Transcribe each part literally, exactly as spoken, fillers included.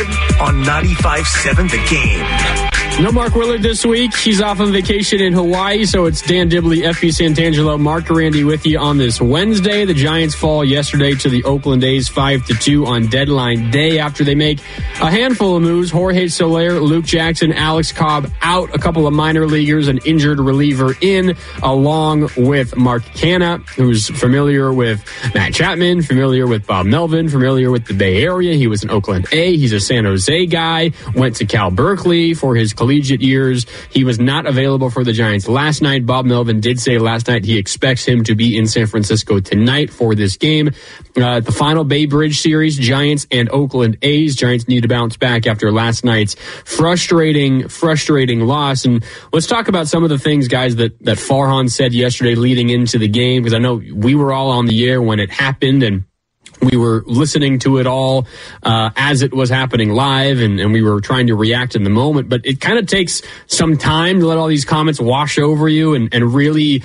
Willard on ninety-five point seven The Game. No Mark Willard this week. He's off on vacation in Hawaii, so it's Dan Dibley, F B Santangelo, Mark Durandi with you on this Wednesday. The Giants fall yesterday to the Oakland A's five to two on deadline day after they make a handful of moves. Jorge Soler, Luke Jackson, Alex Cobb out, a couple of minor leaguers, an injured reliever in, along with Mark Canha, who's familiar with Matt Chapman, familiar with Bob Melvin, familiar with the Bay Area. He was an Oakland A. He's a San Jose guy, went to Cal Berkeley for his collegiate years. He was not available for the Giants last night. Bob Melvin did say last night he expects him to be in San Francisco tonight for this game. Uh, the final Bay Bridge series, Giants and Oakland A's. Giants need to bounce back after last night's frustrating, frustrating loss. And let's talk about some of the things, guys, that, that Farhan said yesterday leading into the game, because I know we were all on the air when it happened, and we were listening to it all uh, as it was happening live, and, and we were trying to react in the moment. But it kind of takes some time to let all these comments wash over you and, and really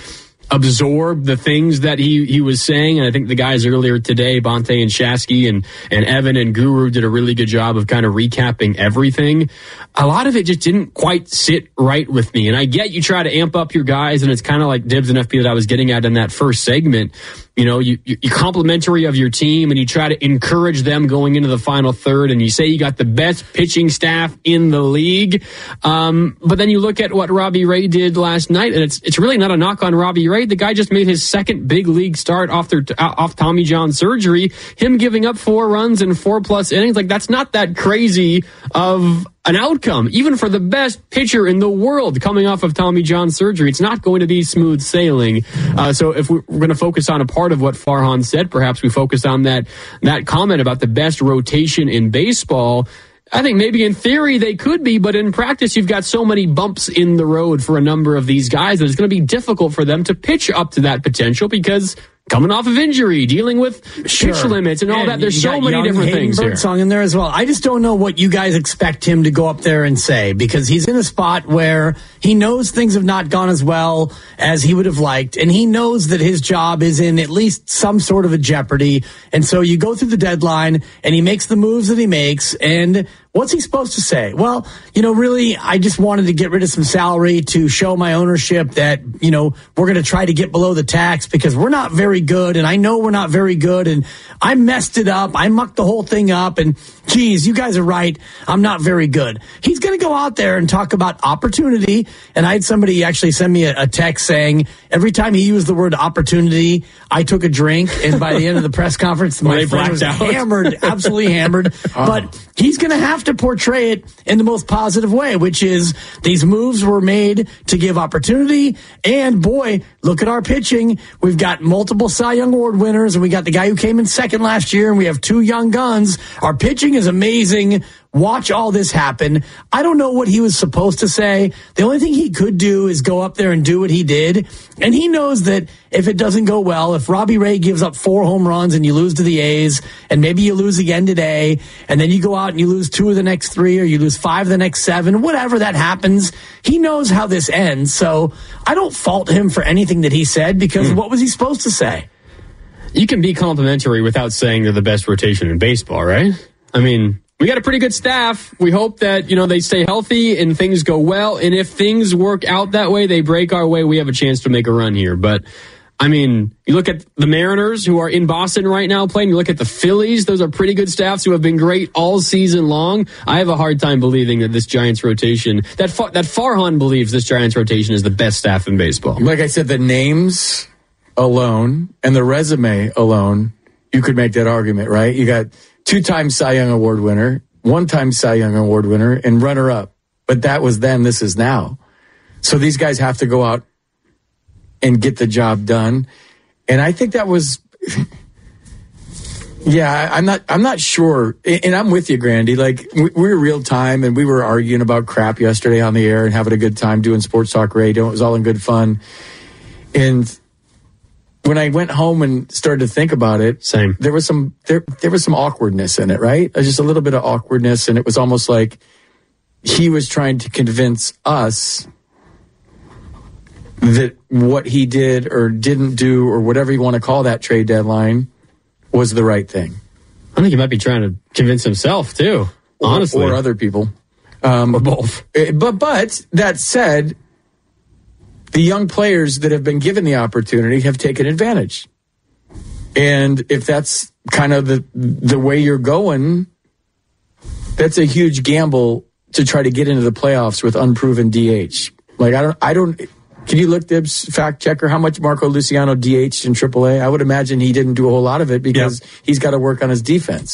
absorb the things that he, he was saying. And I think the guys earlier today, Bonte and Shasky and, and Evan and Guru, did a really good job of kind of recapping everything. A lot of it just didn't quite sit right with me. And I get you try to amp up your guys, and it's kind of like Dibs and F B that I was getting at in that first segment. You know, you, you're complimentary of your team, and you try to encourage them going into the final third, and you say you got the best pitching staff in the league. Um, but then you look at what Robbie Ray did last night, and it's it's really not a knock on Robbie Ray. The guy just made his second big league start off their off Tommy John surgery. Him giving up four runs in four plus innings, like that's not that crazy of an outcome, even for the best pitcher in the world coming off of Tommy John surgery. It's not going to be smooth sailing. Uh, so if we're going to focus on a part of what Farhan said, perhaps we focus on that, that comment about the best rotation in baseball. I think maybe in theory they could be, but in practice you've got so many bumps in the road for a number of these guys that it's going to be difficult for them to pitch up to that potential, because coming off of injury, dealing with sure. pitch limits and all and that. There's so many young different Hayden things here. Birdsong in there as well. I just don't know what you guys expect him to go up there and say, because he's in a spot where he knows things have not gone as well as he would have liked, and he knows that his job is in at least some sort of a jeopardy. And so you go through the deadline, and he makes the moves that he makes, and what's he supposed to say? Well, you know, really, I just wanted to get rid of some salary to show my ownership that, you know, we're going to try to get below the tax because we're not very good. And I know we're not very good. And I messed it up. I mucked the whole thing up. And geez, you guys are right. I'm not very good. He's going to go out there and talk about opportunity. And I had somebody actually send me a, a text saying every time he used the word opportunity, I took a drink. And by the end of the press conference, my friend was out. hammered, absolutely hammered. Oh. But he's going to have to portray it in the most positive way, which is these moves were made to give opportunity. And boy, look at our pitching. We've got multiple Cy Young Award winners, and we got the guy who came in second last year, and we have two young guns. Our pitching is amazing. Watch all this happen. I don't know what he was supposed to say. The only thing he could do is go up there and do what he did. And he knows that if it doesn't go well, if Robbie Ray gives up four home runs and you lose to the A's, and maybe you lose again today, and then you go out and you lose two of the next three, or you lose five of the next seven, whatever that happens, he knows how this ends. So I don't fault him for anything that he said, because mm. what was he supposed to say? You can be complimentary without saying they're the best rotation in baseball, right? I mean, we got a pretty good staff. We hope that, you know, they stay healthy and things go well. And if things work out that way, they break our way, we have a chance to make a run here. But, I mean, you look at the Mariners, who are in Boston right now playing. You look at the Phillies. Those are pretty good staffs who have been great all season long. I have a hard time believing that this Giants rotation, that Far, that Farhan believes this Giants rotation is the best staff in baseball. Like I said, the names alone and the resume alone, you could make that argument, right? You got two-time Cy Young Award winner, one-time Cy Young Award winner, and runner-up. But that was then, this is now. So these guys have to go out and get the job done. And I think that was, yeah, I'm not, I'm not sure. And I'm with you, Grandy. Like, we were real time, and we were arguing about crap yesterday on the air and having a good time doing sports talk radio. It was all in good fun. And when I went home and started to think about it, same. There was some there there was some awkwardness in it, right? Just a little bit of awkwardness, and it was almost like he was trying to convince us that what he did or didn't do, or whatever you want to call that trade deadline, was the right thing. I think he might be trying to convince himself too. honestly. Or, or other people. Um, or both. But, but that said, the young players that have been given the opportunity have taken advantage. And if that's kind of the the way you're going, that's a huge gamble to try to get into the playoffs with unproven D H. Like, I don't, I don't, can you look, Dibs, fact checker, how much Marco Luciano D H'd in triple A? I would imagine he didn't do a whole lot of it because yep. he's got to work on his defense.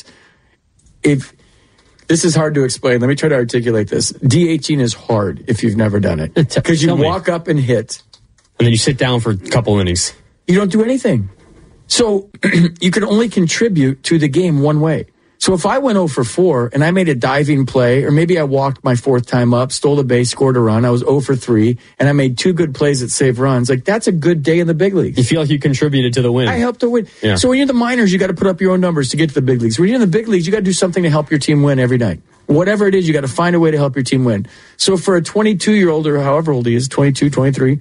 If this is hard to explain, let me try to articulate this. DHing is hard if you've never done it. Because you walk up and hit. And then you sit down for a couple innings. You don't do anything. So you can only contribute to the game one way. So if I went oh for four and I made a diving play, or maybe I walked my fourth time up, stole a base, scored a run, I was oh for three, and I made two good plays that save runs, like that's a good day in the big leagues. You feel like you contributed to the win. I helped to win. Yeah. So when you're in the minors, you got to put up your own numbers to get to the big leagues. When you're in the big leagues, you got to do something to help your team win every night. Whatever it is, you got to find a way to help your team win. So for a twenty-two-year-old or however old he is, twenty-two, twenty-three,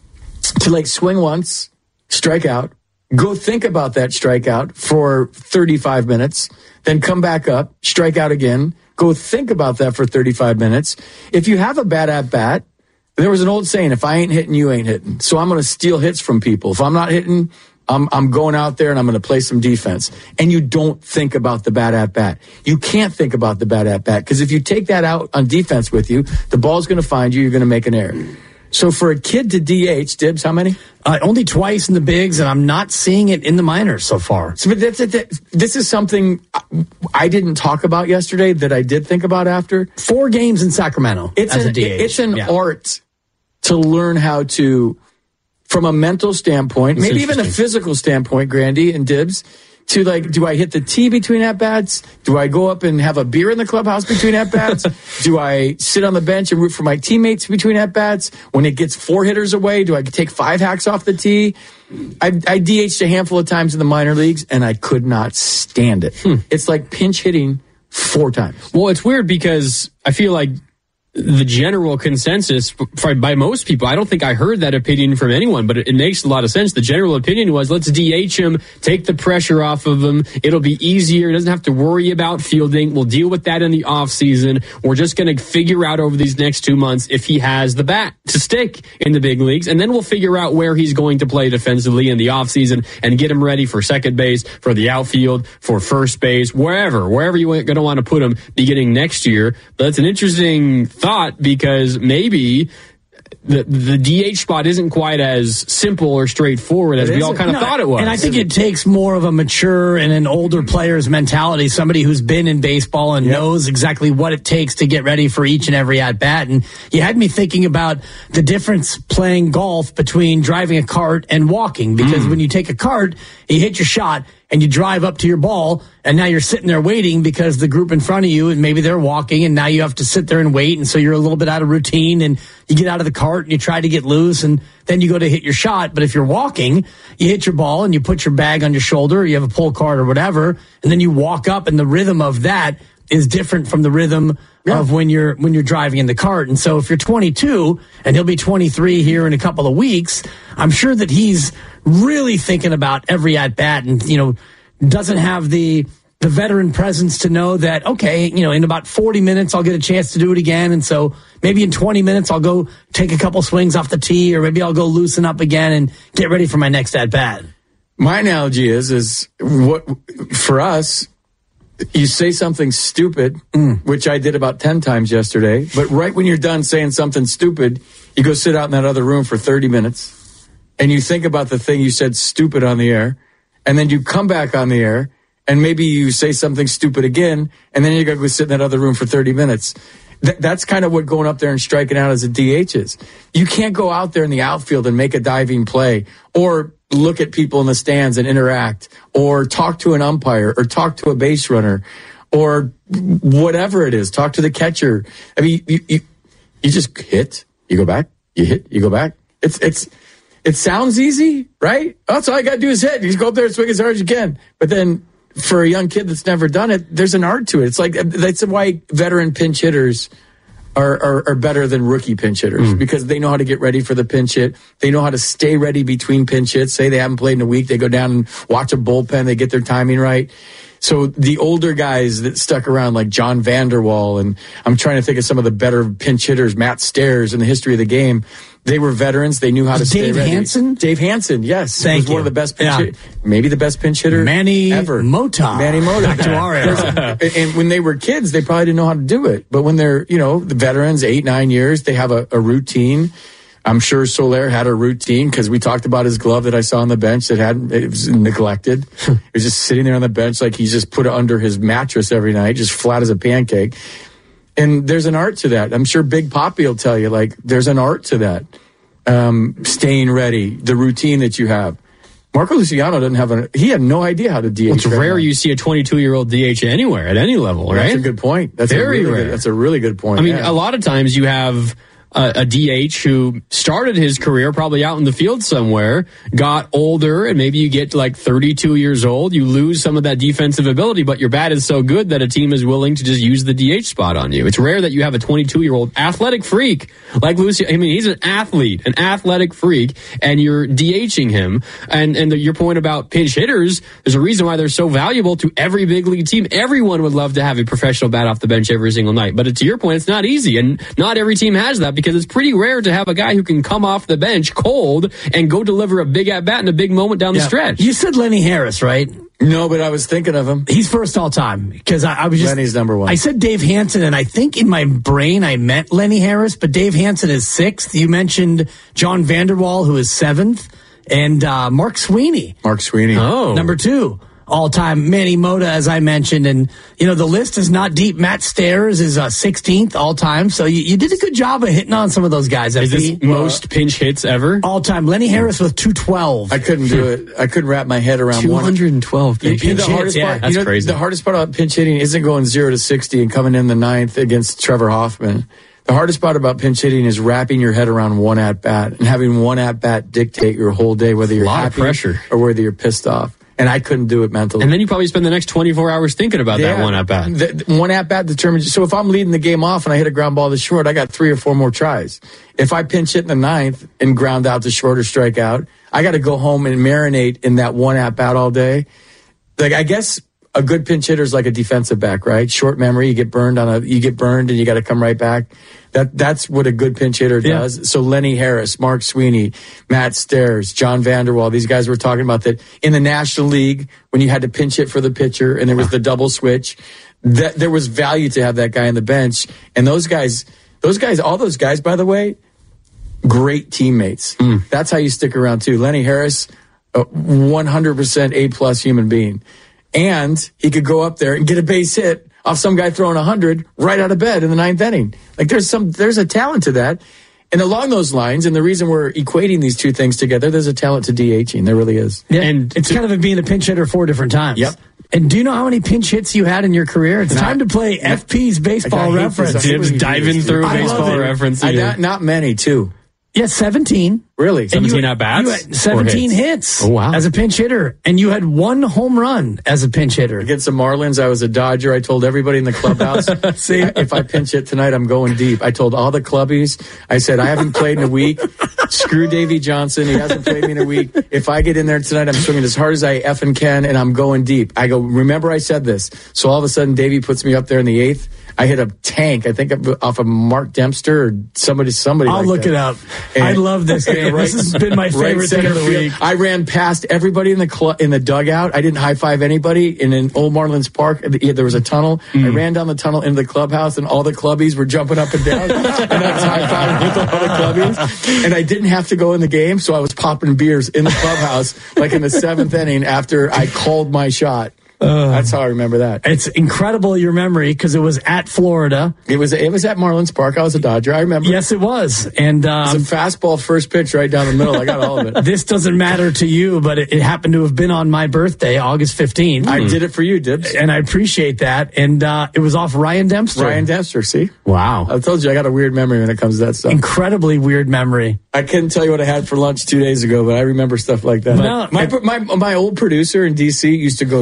to like swing once, strike out, go think about that strikeout for thirty-five minutes, then come back up, strike out again, go think about that for thirty-five minutes. If you have a bad at-bat, there was an old saying, if I ain't hitting, you ain't hitting. So I'm going to steal hits from people. If I'm not hitting, I'm, I'm going out there and I'm going to play some defense. And you don't think about the bad at-bat. You can't think about the bad at-bat because if you take that out on defense with you, the ball's going to find you, you're going to make an error. So for a kid to D H, Dibs, how many? Uh, only twice in the bigs, and I'm not seeing it in the minors so far. So but that's, that, this is something I didn't talk about yesterday that I did think about after. Four games in Sacramento it's as an, a D H. It's an yeah. art to learn how to, from a mental standpoint, that's maybe even a physical standpoint, Grandy and Dibs, to like, do I hit the tee between at-bats? Do I go up and have a beer in the clubhouse between at-bats? Do I sit on the bench and root for my teammates between at-bats? When it gets four hitters away, do I take five hacks off the tee? I, I D H'd a handful of times in the minor leagues, and I could not stand it. Hmm. It's like pinch hitting four times. Well, it's weird because I feel like the general consensus by most people, I don't think I heard that opinion from anyone, but it makes a lot of sense. The general opinion was, let's D H him, take the pressure off of him. It'll be easier. He doesn't have to worry about fielding. We'll deal with that in the offseason. We're just going to figure out over these next two months if he has the bat to stick in the big leagues, and then we'll figure out where he's going to play defensively in the offseason and get him ready for second base, for the outfield, for first base, wherever, wherever you're going to want to put him beginning next year. But that's an interesting thought. Because maybe the the D H spot isn't quite as simple or straightforward as we all kind of no, thought it was. And I think it takes more of a mature and an older player's mentality, somebody who's been in baseball and yep. knows exactly what it takes to get ready for each and every at-bat. And you had me thinking about the difference playing golf between driving a cart and walking. Because mm. when you take a cart, you hit your shot, and you drive up to your ball, and now you're sitting there waiting because the group in front of you, and maybe they're walking, and now you have to sit there and wait, and so you're a little bit out of routine, and you get out of the cart, and you try to get loose, and then you go to hit your shot. But if you're walking, you hit your ball, and you put your bag on your shoulder, or you have a pull cart or whatever, and then you walk up, and the rhythm of that is different from the rhythm yeah. of when you're when you're driving in the cart. And so if you're twenty-two, and he'll be twenty-three here in a couple of weeks, I'm sure that he's really thinking about every at-bat and, you know, doesn't have the the veteran presence to know that, okay, you know, in about forty minutes, I'll get a chance to do it again. And so maybe in twenty minutes, I'll go take a couple swings off the tee, or maybe I'll go loosen up again and get ready for my next at-bat. My analogy is, is what for us, you say something stupid, mm. which I did about ten times yesterday, but right when you're done saying something stupid, you go sit out in that other room for thirty minutes, and you think about the thing you said stupid on the air, and then you come back on the air, and maybe you say something stupid again, and then you got to go sit in that other room for thirty minutes. Th- that's kind of what going up there and striking out as a D H is. You can't go out there in the outfield and make a diving play, or look at people in the stands and interact, or talk to an umpire, or talk to a base runner, or whatever it is, talk to the catcher. I mean, you, you, you just hit, you go back, you hit, you go back. It's, it's, it sounds easy, right? That's all I got to do is hit. You just go up there and swing as hard as you can. But then for a young kid that's never done it, there's an art to it. It's like, that's why veteran pinch hitters Are, are, are better than rookie pinch hitters mm. because they know how to get ready for the pinch hit. They know how to stay ready between pinch hits. Say they haven't played in a week, they go down and watch a bullpen. They get their timing right. So the older guys that stuck around, like John Vanderwall, and I'm trying to think of some of the better pinch hitters, Matt Stairs, in the history of the game. They were veterans. They knew how to Dave stay ready. Hansen? Dave Hansen, yes. Thank was you. one of the best pinch Yeah. hitter, maybe the best pinch hitter Manny ever. Mota. Manny Mota. Back to our era. And when they were kids, they probably didn't know how to do it. But when they're, you know, the veterans, eight, nine years, they have a, a routine. I'm sure Soler had a routine because we talked about his glove that I saw on the bench that had it was neglected. It was just sitting there on the bench like he just put it under his mattress every night, just flat as a pancake. And there's an art to that. I'm sure Big Papi will tell you, like, there's an art to that. Um, staying ready, the routine that you have. Marco Luciano doesn't have a, he had no idea how to D H. It's right rare now. you see a twenty-two-year-old D H anywhere at any level, right? That's a good point. That's Very a really rare. Good, that's a really good point. I mean, yeah. a lot of times you have a, a D H who started his career probably out in the field somewhere, got older, and maybe you get to like thirty-two years old, you lose some of that defensive ability, but your bat is so good that a team is willing to just use the D H spot on you. It's rare that you have a twenty-two-year-old athletic freak like Lucio. I mean, he's an athlete, an athletic freak, and you're DHing him. And and the, your point about pinch hitters, there's a reason why they're so valuable to every big league team. Everyone would love to have a professional bat off the bench every single night. But to your point, it's not easy, and not every team has that because it's pretty rare to have a guy who can come off the bench cold and go deliver a big at-bat in a big moment down the stretch. You said Lenny Harris, right? No, but I was thinking of him. He's first all time because I, I was just Lenny's number one. I said Dave Hansen, and I think in my brain I meant Lenny Harris, but Dave Hansen is sixth. You mentioned John Vanderwall, who is seventh, and uh, Mark Sweeney, Mark Sweeney. Oh. number two. All time, Manny Mota, as I mentioned, and you know the list is not deep. Matt Stairs is uh, sixteenth all time, so you, you did a good job of hitting on some of those guys. Is this most pinch hits ever? all time? Lenny Harris with two twelve. I couldn't do it. I couldn't wrap my head around one. two hundred twelve pinch You know, hits. the hardest yeah, part, that's you know, crazy. The hardest part about pinch hitting isn't going zero to sixty and coming in the ninth against Trevor Hoffman. The hardest part about pinch hitting is wrapping your head around one at bat and having one at bat dictate your whole day, whether you're lot of happy pressure. or whether you're pissed off. And I couldn't do it mentally. And then you probably spend the next twenty-four hours thinking about that one at bat. The, the one at bat determines. So if I'm leading the game off and I hit a ground ball to short, I got three or four more tries. If I pinch hit in the ninth and ground out to short or strike out, I got to go home and marinate in that one at bat all day. Like, I guess a good pinch hitter is like a defensive back, right? Short memory, you get burned on a, you get burned and you got to come right back. That that's what a good pinch hitter does. Yeah. So Lenny Harris, Mark Sweeney, Matt Stairs, John Vanderwall, these guys were talking about that in the National League when you had to pinch hit for the pitcher and there was the double switch. That there was value to have that guy on the bench. And those guys, those guys, all those guys, by the way, great teammates. Mm. That's how you stick around too. Lenny Harris, a one hundred percent A plus human being. And he could go up there and get a base hit off some guy throwing one hundred right out of bed in the ninth inning. Like there's some, there's a talent to that. And along those lines, and the reason we're equating these two things together, there's a talent to DHing. There really is. Yeah, and it's to, kind of being a pinch hitter four different times. Yep. And do you know how many pinch hits you had in your career? It's Not, time to play F P's baseball I hate reference. this. I hate Dibs diving through I love baseball it. reference. I, again. not, not many, too. Yeah, seventeen. Really? And you seventeen had- at bats? You had seventeen Or hits. Oh, wow. As a pinch hitter. And you had one home run as a pinch hitter. Against the Marlins, I was a Dodger. I told everybody in the clubhouse, See? if I pinch hit tonight, I'm going deep. I told all the clubbies, I said, I haven't played in a week. Screw Davey Johnson. He hasn't played me in a week. If I get in there tonight, I'm swinging as hard as I effing can, and I'm going deep. I go, remember I said this. So all of a sudden, Davey puts me up there in the eighth. I hit a tank, I think off of Mark Dempster or somebody, somebody I'll like look that. it up. And- I love this game. Right- This has been my favorite right thing of the center week. field. I ran past everybody in the cl- in the dugout. I didn't high five anybody. In an old Marlins Park, there was a tunnel. Mm. I ran down the tunnel into the clubhouse, and all the clubbies were jumping up and down. And I was high fiving with all the clubbies. And I didn't have to go in the game, so I was popping beers in the clubhouse, like in the seventh inning after I called my shot. Uh, That's how I remember that. It's incredible, your memory, because it was at Florida. It was it was at Marlins Park. I was a Dodger. I remember. Yes, it was. And um, It was a fastball first pitch right down the middle. I got all of it. this doesn't matter to you, but it, it happened to have been on my birthday, August fifteenth. I did it for you, Dibs. And I appreciate that. And uh, it was off Ryan Dempster. Ryan Dempster, see? Wow. I told you I got a weird memory when it comes to that stuff. Incredibly weird memory. I couldn't tell you what I had for lunch two days ago, but I remember stuff like that. No, my, it- my my old producer in D C used to go to, he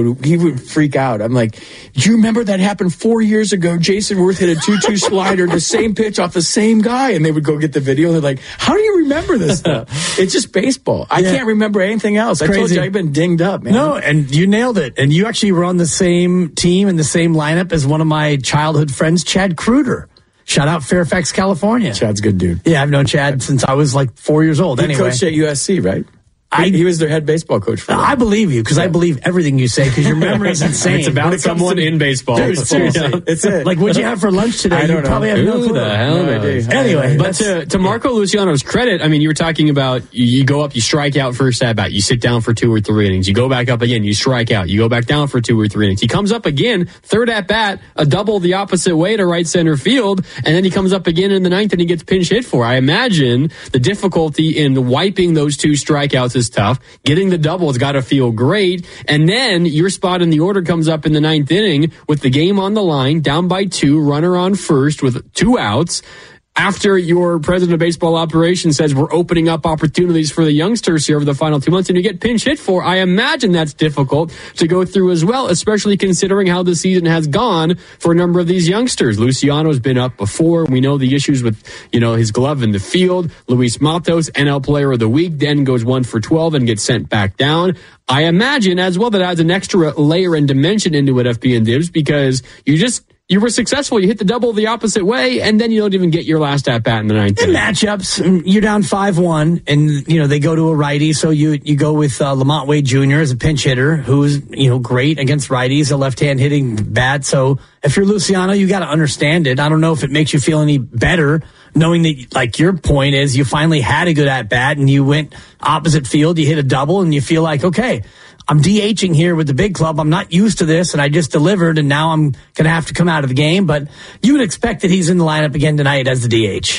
would freak out. I'm like, do you remember that happened four years ago? Jason Worth hit a two two slider, the same pitch off the same guy. And they would go get the video. And they're like, how do you remember this stuff? It's just baseball. I yeah. can't remember anything else. I Crazy. told you I've been dinged up, man. No, and you nailed it. And you actually were on the same team and the same lineup as one of my childhood friends, Chad Kruger. Shout out Fairfax, California. Chad's a good dude. Yeah, I've known Chad since I was like four years old. He anyway. coached at U S C, right? I, he was their head baseball coach for them. I believe you because yeah. I believe everything you say because your memory is insane. It's about it someone to, in baseball. Dude, seriously. Yeah. It's it. Like, what'd you have for lunch today? I don't you know. probably have no Who clue. the hell no idea. Anyway, but to, to Marco Luciano's credit, I mean, you were talking about you, you go up, you strike out first at bat, you sit down for two or three innings, you go back up again, you strike out, you go back down for two or three innings. He comes up again, third at bat, a double the opposite way to right center field, and then he comes up again in the ninth and he gets pinch hit for. I imagine the difficulty in wiping those two strikeouts is tough. Getting the double has got to feel great. And then your spot in the order comes up in the ninth inning with the game on the line, down by two, runner on first with two outs. After your president of baseball operations says we're opening up opportunities for the youngsters here over the final two months and you get pinch hit for, I imagine that's difficult to go through as well, especially considering how the season has gone for a number of these youngsters. Luciano's been up before. We know the issues with, you know, his glove in the field. Luis Matos, N L Player of the Week, then goes one for twelve and gets sent back down. I imagine as well that adds an extra layer and dimension into it, F B and Dibs, because you just, you were successful. You hit the double the opposite way, and then you don't even get your last at bat in the ninth. In matchups, you're down five one, and you know they go to a righty, so you you go with uh, Lamont Wade Junior as a pinch hitter, who's you know great against righties, a left-hand hitting bat. So if you're Luciano, you got to understand it. I don't know if it makes you feel any better knowing that, like your point is, you finally had a good at bat, and you went opposite field, you hit a double, and you feel like okay, I'm DHing here with the big club. I'm not used to this, and I just delivered, and now I'm going to have to come out of the game. But you would expect that he's in the lineup again tonight as the D H.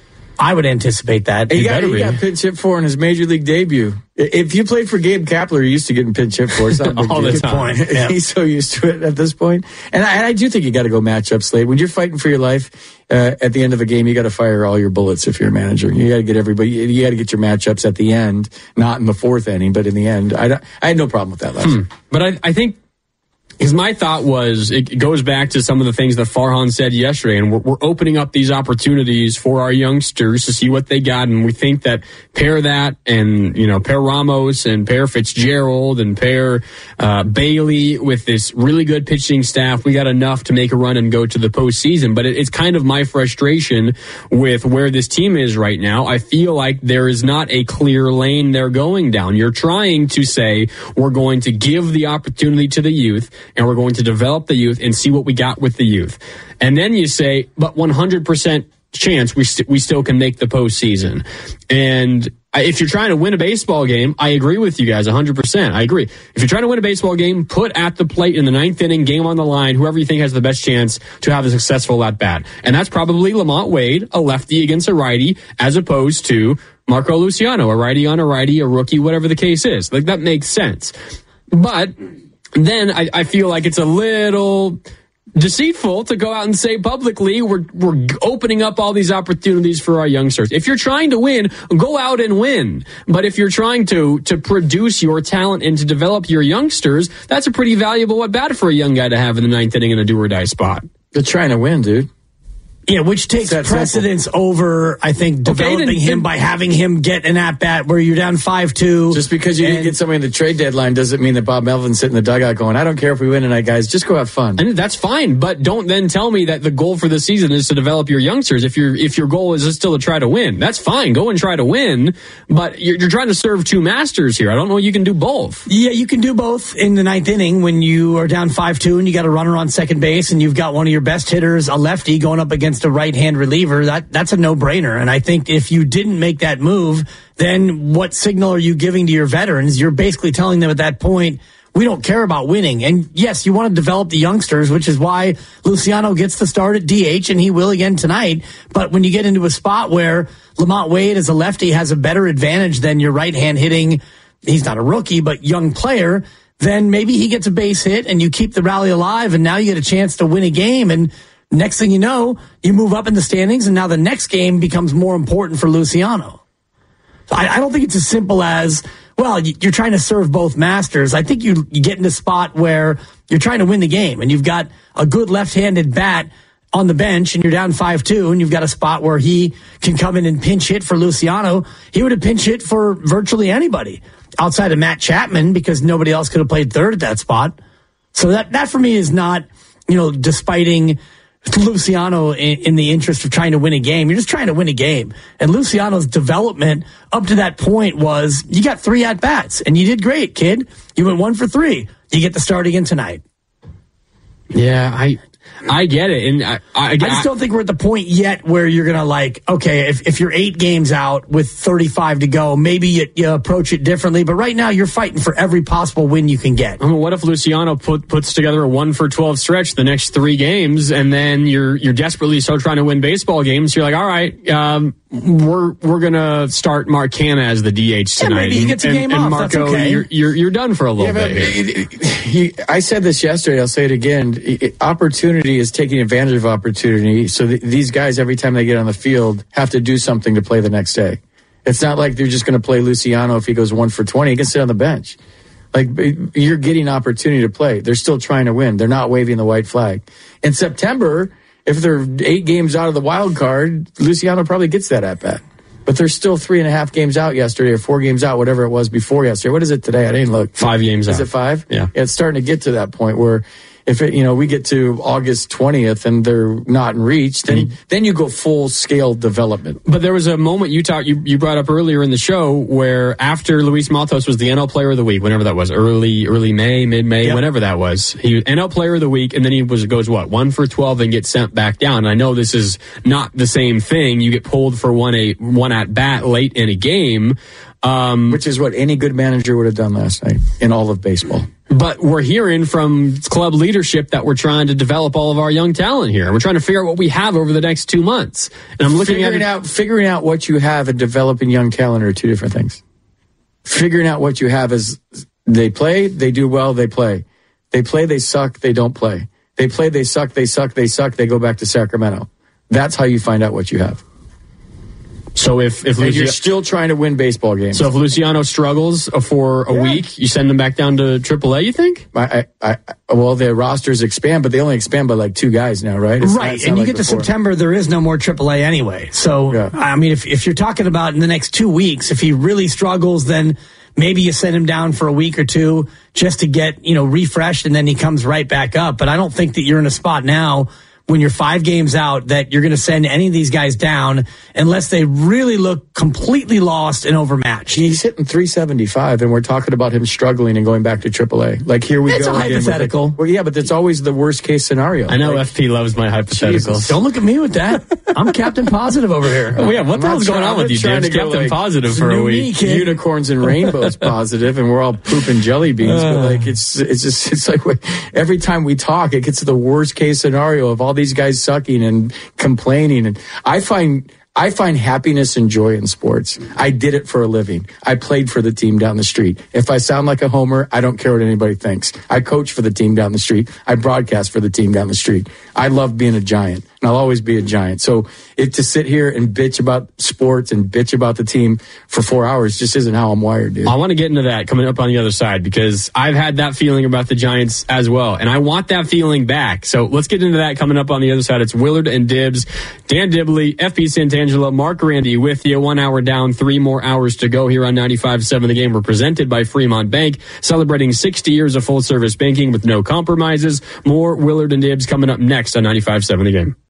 I would anticipate that. He, he got, he got pinch hit for in his major league debut. If you played for Gabe Kapler, you're used to getting pinch hit for. It's not a big all deal. the time. Yeah. He's so used to it at this point. And I, and I do think you got to go matchup, Slade. When you're fighting for your life, uh, at the end of a game, you got to fire all your bullets if you're a manager. You got to get everybody, you got to get your matchups at the end, not in the fourth inning, but in the end. I, I had no problem with that last year. Hmm. But I, I think, because my thought was, it goes back to some of the things that Farhan said yesterday, and we're, we're opening up these opportunities for our youngsters to see what they got, and we think that pair that and, you know, pair Ramos and pair Fitzgerald and pair uh, Bailey with this really good pitching staff, we got enough to make a run and go to the postseason. But it, it's kind of my frustration with where this team is right now. I feel like there is not a clear lane they're going down. You're trying to say we're going to give the opportunity to the youth, and we're going to develop the youth and see what we got with the youth. And then you say, but one hundred percent chance we st- we still can make the postseason. And if you're trying to win a baseball game, I agree with you guys one hundred percent. I agree. If you're trying to win a baseball game, put at the plate in the ninth inning, game on the line, whoever you think has the best chance to have a successful at-bat. And that's probably Lamont Wade, a lefty against a righty, as opposed to Marco Luciano, a righty on a righty, a rookie, whatever the case is. Like, that makes sense. But then I, I feel like it's a little deceitful to go out and say publicly we're we're opening up all these opportunities for our youngsters. If you're trying to win, go out and win. But if you're trying to to produce your talent and to develop your youngsters, that's a pretty valuable at bat for a young guy to have in the ninth inning in a do or die spot. They're trying to win, dude. Yeah, which takes precedence simple. over, I think, developing okay, then, him then, by having him get an at-bat where you're down five two. Just because you and, didn't get somebody in the trade deadline doesn't mean that Bob Melvin's sitting in the dugout going, I don't care if we win tonight, guys. Just go have fun. And that's fine, but don't then tell me that the goal for the season is to develop your youngsters. If your if your goal is still to try to win, that's fine. Go and try to win, but you're, you're trying to serve two masters here. I don't know you can do both. Yeah, you can do both in the ninth inning when you are down five two and you got a runner on second base and you've got one of your best hitters, a lefty, going up against a right-hand reliever. That that's a no-brainer. And I think if you didn't make that move, then what signal are you giving to your veterans? You're basically telling them at that point, we don't care about winning. And yes, you want to develop the youngsters, which is why Luciano gets the start at D H, and he will again tonight. But when you get into a spot where Lamont Wade as a lefty has a better advantage than your right-hand hitting, he's not a rookie, but young player, then maybe he gets a base hit and you keep the rally alive, and now you get a chance to win a game. And next thing you know, you move up in the standings, and now the next game becomes more important for Luciano. So I, I don't think it's as simple as, well, you're trying to serve both masters. I think you, you get in a spot where you're trying to win the game, and you've got a good left-handed bat on the bench, and you're down five two, and you've got a spot where he can come in and pinch hit for Luciano. He would have pinch hit for virtually anybody outside of Matt Chapman because nobody else could have played third at that spot. So that, that for me is not, you know, despiting Luciano in, in the interest of trying to win a game. You're just trying to win a game. And Luciano's development up to that point was you got three at-bats, and you did great, kid. You went one for three. You get to start again tonight. Yeah, I... I get it, and I, I, I just don't think we're at the point yet where you're gonna like, okay, if, if you're eight games out with thirty-five to go, maybe you, you approach it differently. But right now, you're fighting for every possible win you can get. I mean, what if Luciano put, puts together a one for twelve stretch the next three games, and then you're you're desperately so trying to win baseball games? You're like, all right, um, we're we're gonna start Mark Canha as the D H tonight. Yeah, maybe he gets a and, game and off. Marco, That's okay. you're, you're you're done for a little yeah, bit. It, it, he, I said this yesterday. I'll say it again. It, opportunity is taking advantage of opportunity. So th- these guys, every time they get on the field, have to do something to play the next day. It's not like they're just going to play Luciano if he goes one for twenty. He can sit on the bench. Like, you're getting opportunity to play. They're still trying to win. They're not waving the white flag. In September, if they're eight games out of the wild card, Luciano probably gets that at bat. But they're still three and a half games out yesterday, or four games out, whatever it was before yesterday. What is it today? I didn't look. Five games is out. Is it five? Yeah. yeah. It's starting to get to that point where if it, you know, we get to August twentieth and they're not in reach, then mm-hmm. then you go full scale development. But there was a moment you talked, you, you brought up earlier in the show where after Luis Matos was the N L Player of the Week, whenever that was, early early May, mid May, yep. whenever that was, he was N L Player of the Week, and then he was goes what one for twelve and gets sent back down. And I know this is not the same thing. You get pulled for one a one at bat late in a game, um, which is what any good manager would have done last night in all of baseball. But we're hearing from club leadership that we're trying to develop all of our young talent here. We're trying to figure out what we have over the next two months. And I'm looking figuring at out figuring out what you have and developing young talent are two different things. Figuring out what you have is they play, they do well, they play. They play, they suck, they don't play. They play, they suck, they suck, they suck, they go back to Sacramento. That's how you find out what you have. So if if and Lucia- you're still trying to win baseball games. So if Luciano struggles for a yeah. week, you send him back down to triple A, you think? I, I, I, well, the rosters expand, but they only expand by like two guys now, right? It's right, not, and you like get before. to September, there is no more triple A anyway. So, yeah. I mean, if if you're talking about in the next two weeks, if he really struggles, then maybe you send him down for a week or two just to get, you know, refreshed, and then he comes right back up. But I don't think that you're in a spot now when you're five games out that you're going to send any of these guys down unless they really look completely lost and overmatched. He's hitting three seventy-five, and we're talking about him struggling and going back to triple A. Like, here we it's go. It's a hypothetical. Well, yeah, but it's always the worst case scenario. I know like, F P loves my hypotheticals. Jesus. Don't look at me with that. I'm Captain Positive over here. Oh, yeah, what the hell's going on with you, James? Captain like, Positive for a week. Me, unicorns and rainbows positive, and we're all pooping jelly beans. Uh. But like, it's it's just it's like every time we talk, it gets to the worst case scenario of all these guys sucking and complaining. And I find I find happiness and joy in sports. I did it for a living. I played for the team down the street. If I sound like a homer, I don't care what anybody thinks. I coach for the team down the street. I broadcast for the team down the street. I love being a Giant, and I'll always be a Giant. So it, to sit here and bitch about sports and bitch about the team for four hours just isn't how I'm wired, dude. I want to get into that coming up on the other side, because I've had that feeling about the Giants as well, and I want that feeling back. So let's get into that coming up on the other side. It's Willard and Dibs, Dan Dibley, F P Santangelo, Mark Randy with you. One hour down, three more hours to go here on ninety-five point seven The Game. We're presented by Fremont Bank, celebrating sixty years of full-service banking with no compromises. More Willard and Dibs coming up next on ninety-five point seven The Game.